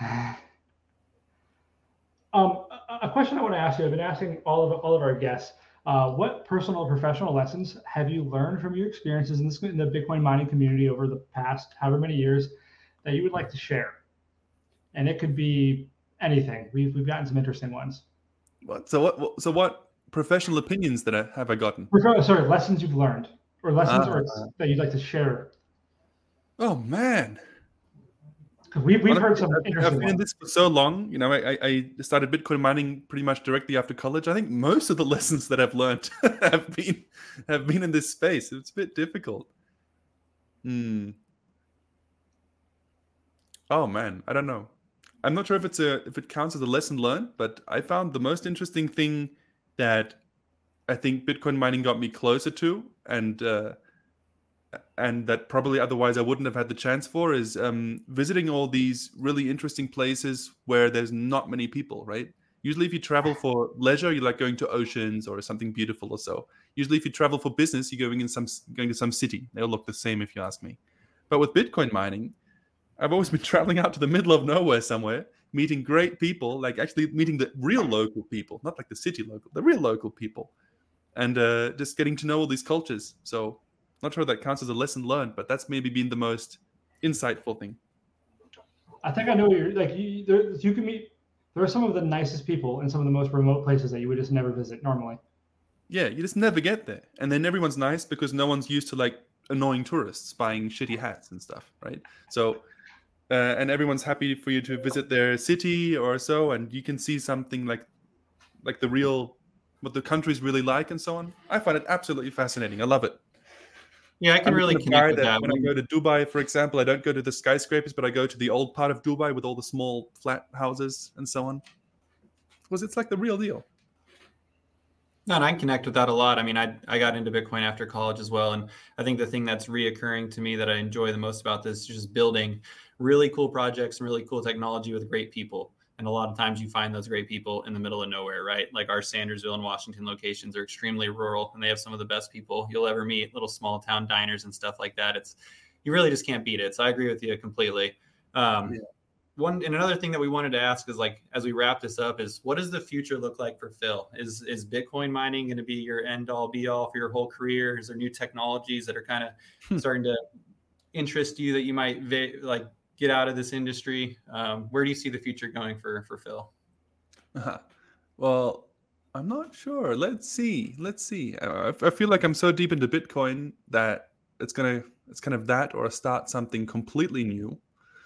A question I want to ask you, I've been asking all of our guests, what personal or professional lessons have you learned from your experiences in the Bitcoin mining community over the past however many years that you would like to share? And it could be anything. We've gotten some interesting ones. So what professional opinions have I gotten? Sorry, lessons you've learned, or lessons that you'd like to share. Oh man. We've heard some interesting I've been in ones. this for so long. You know, I started Bitcoin mining pretty much directly after college. I think most of the lessons that I've learned have been in this space. It's a bit difficult. Oh man, I don't know. I'm not sure if it counts as a lesson learned, but I found the most interesting thing that I think Bitcoin mining got me closer to, and that probably otherwise I wouldn't have had the chance for, is visiting all these really interesting places where there's not many people, right? Usually if you travel for leisure, you like going to oceans or something beautiful or so. Usually if you travel for business, you're going to some city. They all look the same if you ask me. But with Bitcoin mining, I've always been traveling out to the middle of nowhere somewhere, meeting great people, like actually meeting the real local people, not like the city local, the real local people, and just getting to know all these cultures. So not sure that counts as a lesson learned, but that's maybe been the most insightful thing. I think I know what you're like. You can meet. There are some of the nicest people in some of the most remote places that you would just never visit normally. Yeah, you just never get there, and then everyone's nice because no one's used to like annoying tourists buying shitty hats and stuff, right? So, and everyone's happy for you to visit their city or so, and you can see something like the real, what the country's really like and so on. I find it absolutely fascinating. I love it. Yeah, I can really connect with that. When I go to Dubai, for example, I don't go to the skyscrapers, but I go to the old part of Dubai with all the small flat houses and so on. Because it's like the real deal. No, and I connect with that a lot. I mean, I got into Bitcoin after college as well. And I think the thing that's reoccurring to me that I enjoy the most about this is just building really cool projects and really cool technology with great people. And a lot of times you find those great people in the middle of nowhere, right? Like our Sandersville and Washington locations are extremely rural, and they have some of the best people you'll ever meet, little small town diners and stuff like that. You really just can't beat it. So I agree with you completely. Another thing that we wanted to ask is, like, as we wrap this up, is what does the future look like for Phil? Is Bitcoin mining going to be your end all be all for your whole career? Is there new technologies that are kind of starting to interest you that you might get out of this industry? Where do you see the future going for Phil? Well, I'm not sure. Let's see. I feel like I'm so deep into Bitcoin that it's kind of that, or start something completely new.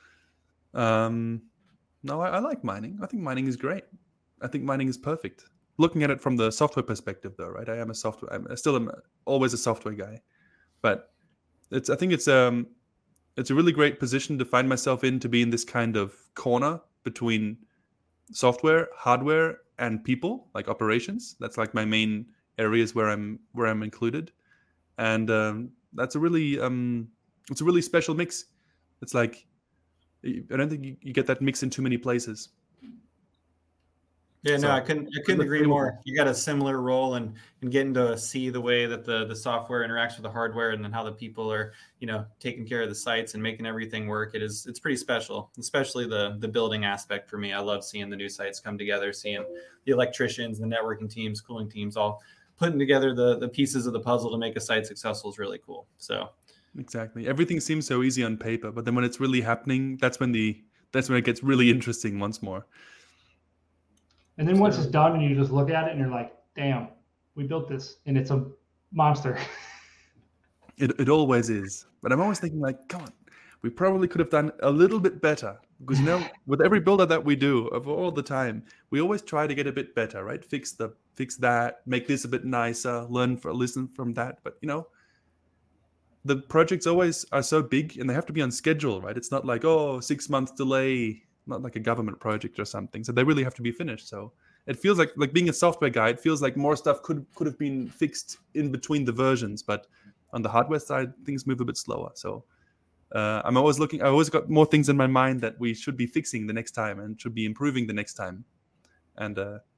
No, I like mining. I think mining is great. I think mining is perfect. Looking at it from the software perspective, though, right? I still am always a software guy, but I think it's a really great position to find myself in, to be in this kind of corner between software, hardware, and people, like operations. That's like my main areas where I'm included, and that's a really special mix. It's like, I don't think you get that mix in too many places. Yeah, no, I couldn't agree more. You got a similar role and getting to see the way that the software interacts with the hardware, and then how the people are, taking care of the sites and making everything work. It's pretty special, especially the building aspect for me. I love seeing the new sites come together, seeing the electricians, the networking teams, cooling teams, all putting together the pieces of the puzzle to make a site successful is really cool. So exactly, everything seems so easy on paper, but then when it's really happening, that's when it gets really interesting once more. And then once it's done and you just look at it and you're like, damn, we built this and it's a monster. It always is. But I'm always thinking like, come on, we probably could have done a little bit better. Because, you know, with every builder that we do of all the time, we always try to get a bit better, right? Fix that, make this a bit nicer, listen from that. But, you know, the projects always are so big and they have to be on schedule, right? It's not like, 6 months delay, not like a government project or something. So they really have to be finished. So it feels like being a software guy, it feels like more stuff could have been fixed in between the versions. But on the hardware side, things move a bit slower. So I always got more things in my mind that we should be fixing the next time and should be improving the next time. And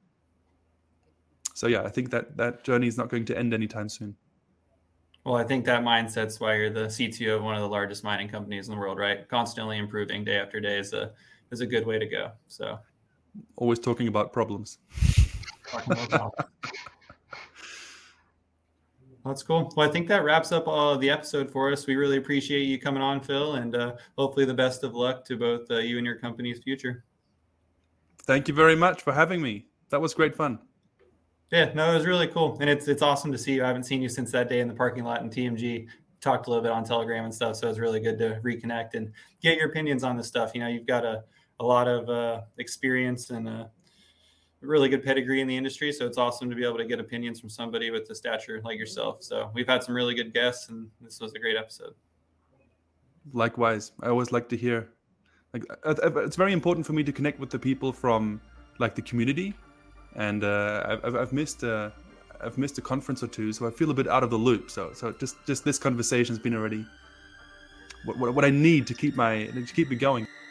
so, yeah, I think that journey is not going to end anytime soon. Well, I think that mindset's why you're the CTO of one of the largest mining companies in the world, right? Constantly improving day after day is a good way to go. So always talking about problems. That's cool. Well, I think that wraps up the episode for us. We really appreciate you coming on, Phil, and hopefully the best of luck to both you and your company's future. Thank you very much for having me. That was great fun. Yeah, no, it was really cool. And it's awesome to see you. I haven't seen you since that day in the parking lot in TMG. Talked a little bit on Telegram and stuff. So it's really good to reconnect and get your opinions on this stuff. You know, you've got a lot of experience and a really good pedigree in the industry. So it's awesome to be able to get opinions from somebody with the stature like yourself. So we've had some really good guests and this was a great episode. Likewise. I always like to hear, like, it's very important for me to connect with the people from like the community. And I've missed a conference or two, so I feel a bit out of the loop. So just this conversation has been already what I need to keep me going.